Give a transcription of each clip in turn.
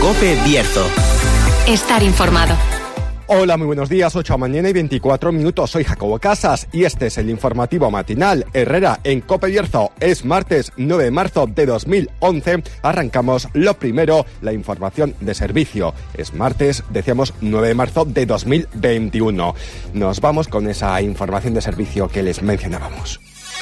COPE Bierzo. Estar informado. Hola, muy buenos días, 8 de la mañana y 24 minutos. Soy Jacobo Casas y este es el informativo matinal Herrera en COPE Bierzo. Es martes 9 de marzo de 2011. Arrancamos lo primero, la información de servicio. Es martes, decíamos, 9 de marzo de 2021. Nos vamos con esa información de servicio que les mencionábamos.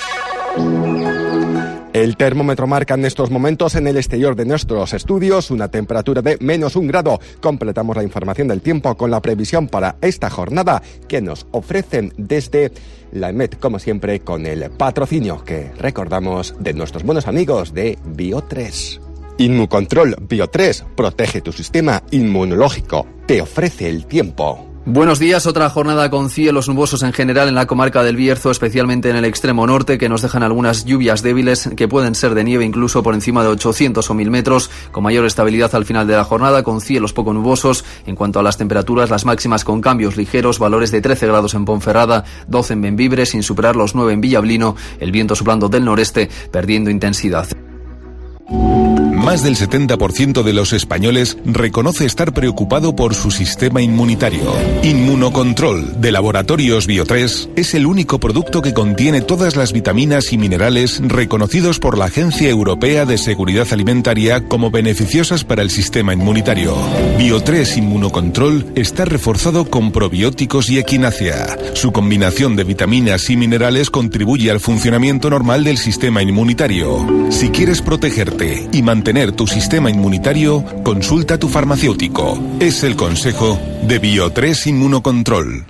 El termómetro marca en estos momentos en el exterior de nuestros estudios una temperatura de -1 grado. Completamos la información del tiempo con la previsión para esta jornada que nos ofrecen desde la EMET, como siempre, con el patrocinio que recordamos de nuestros buenos amigos de Bio3. Inmucontrol Bio3 protege tu sistema inmunológico. Te ofrece el tiempo. Buenos días, otra jornada con cielos nubosos en general en la comarca del Bierzo, especialmente en el extremo norte, que nos dejan algunas lluvias débiles que pueden ser de nieve incluso por encima de 800 o 1000 metros, con mayor estabilidad al final de la jornada, con cielos poco nubosos. En cuanto a las temperaturas, las máximas con cambios ligeros, valores de 13 grados en Ponferrada, 12 en Bembibre, sin superar los 9 en Villablino, el viento soplando del noreste, perdiendo intensidad. Más del 70% de los españoles reconoce estar preocupado por su sistema inmunitario. Inmunocontrol de Laboratorios Bio3 es el único producto que contiene todas las vitaminas y minerales reconocidos por la Agencia Europea de Seguridad Alimentaria como beneficiosas para el sistema inmunitario. Bio3 Inmunocontrol está reforzado con probióticos y equinacia. Su combinación de vitaminas y minerales contribuye al funcionamiento normal del sistema inmunitario. Si quieres protegerte y mantener tu sistema inmunitario, consulta a tu farmacéutico. Es el consejo de Bio3 Inmunocontrol.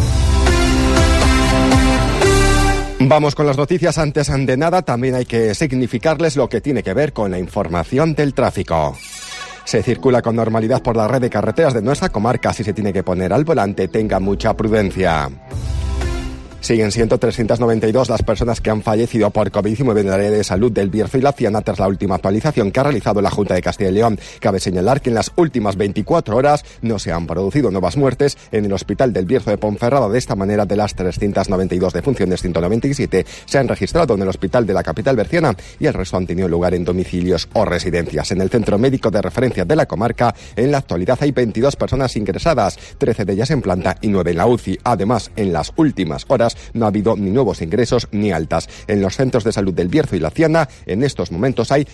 Vamos con las noticias. Antes de nada, también hay que significarles lo que tiene que ver con la información del tráfico. Se circula con normalidad por la red de carreteras de nuestra comarca. Si se tiene que poner al volante, tenga mucha prudencia. Siguen siendo 392 las personas que han fallecido por COVID-19 en el área de salud del Bierzo y la Ciana tras la última actualización que ha realizado la Junta de Castilla y León. Cabe señalar que en las últimas 24 horas no se han producido nuevas muertes en el Hospital del Bierzo de Ponferrada. De esta manera, de las 392 defunciones, 197 se han registrado en el Hospital de la capital berciana y el resto han tenido lugar en domicilios o residencias. En el centro médico de referencia de la comarca, en la actualidad hay 22 personas ingresadas, 13 de ellas en planta y 9 en la UCI. Además, en las últimas horas no ha habido ni nuevos ingresos ni altas. En los centros de salud del Bierzo y la Ciana, en estos momentos hay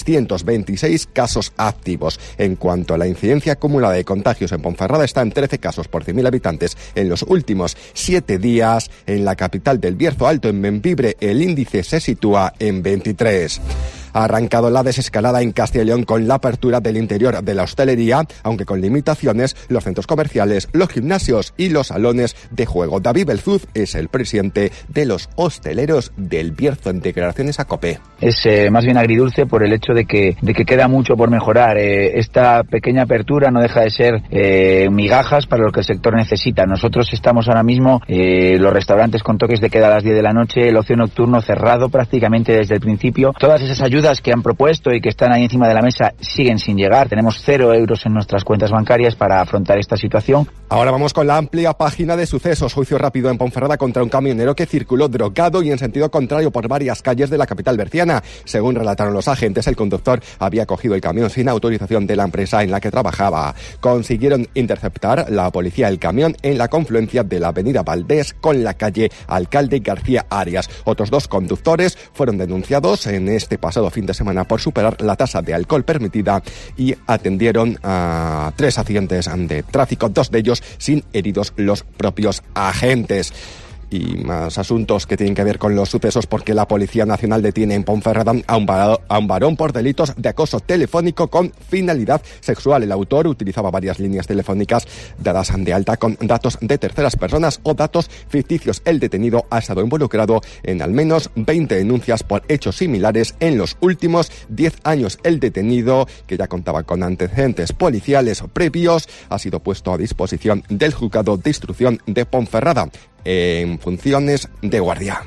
326 casos activos. En cuanto a la incidencia acumulada de contagios en Ponferrada, está en 13 casos por 100.000 habitantes en los últimos 7 días. En la capital del Bierzo Alto, en Bembibre, el índice se sitúa en 23. Ha arrancado la desescalada en Castilla y León con la apertura del interior de la hostelería, aunque con limitaciones, los centros comerciales, los gimnasios y los salones de juego. David Belzuz es el presidente de los hosteleros del Bierzo en declaraciones a COPE. Es más bien agridulce por el hecho de que queda mucho por mejorar. Esta pequeña apertura no deja de ser migajas para lo que el sector necesita. Nosotros estamos ahora mismo, los restaurantes con toques de queda a las 10 de la noche, el ocio nocturno cerrado prácticamente desde el principio. Todas esas ayudas que han propuesto y que están ahí encima de la mesa siguen sin llegar. Tenemos 0 euros en nuestras cuentas bancarias para afrontar esta situación. Ahora vamos con la amplia página de sucesos. Juicio rápido en Ponferrada contra un camionero que circuló drogado y en sentido contrario por varias calles de la capital berciana. Según relataron los agentes, el conductor había cogido el camión sin autorización de la empresa en la que trabajaba. Consiguieron interceptar la policía el camión en la confluencia de la avenida Valdés con la calle Alcalde García Arias. Otros 2 conductores fueron denunciados en este pasado fin de semana por superar la tasa de alcohol permitida y atendieron a 3 accidentes de tráfico, 2 de ellos sin heridos los propios agentes. Y más asuntos que tienen que ver con los sucesos, porque la Policía Nacional detiene en Ponferrada a un varón por delitos de acoso telefónico con finalidad sexual. El autor utilizaba varias líneas telefónicas dadas de alta con datos de terceras personas o datos ficticios. El detenido ha estado involucrado en al menos 20 denuncias por hechos similares en los últimos 10 años. El detenido, que ya contaba con antecedentes policiales previos, ha sido puesto a disposición del Juzgado de Instrucción de Ponferrada en funciones de guardia.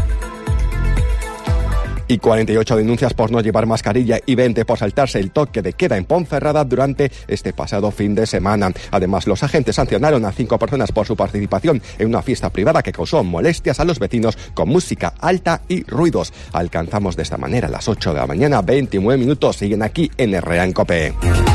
Y 48 denuncias por no llevar mascarilla y 20 por saltarse el toque de queda en Ponferrada durante este pasado fin de semana. Además, los agentes sancionaron a 5 personas por su participación en una fiesta privada que causó molestias a los vecinos con música alta y ruidos. Alcanzamos de esta manera las 8 de la mañana, 29 minutos. Siguen aquí en Herrera en COPE.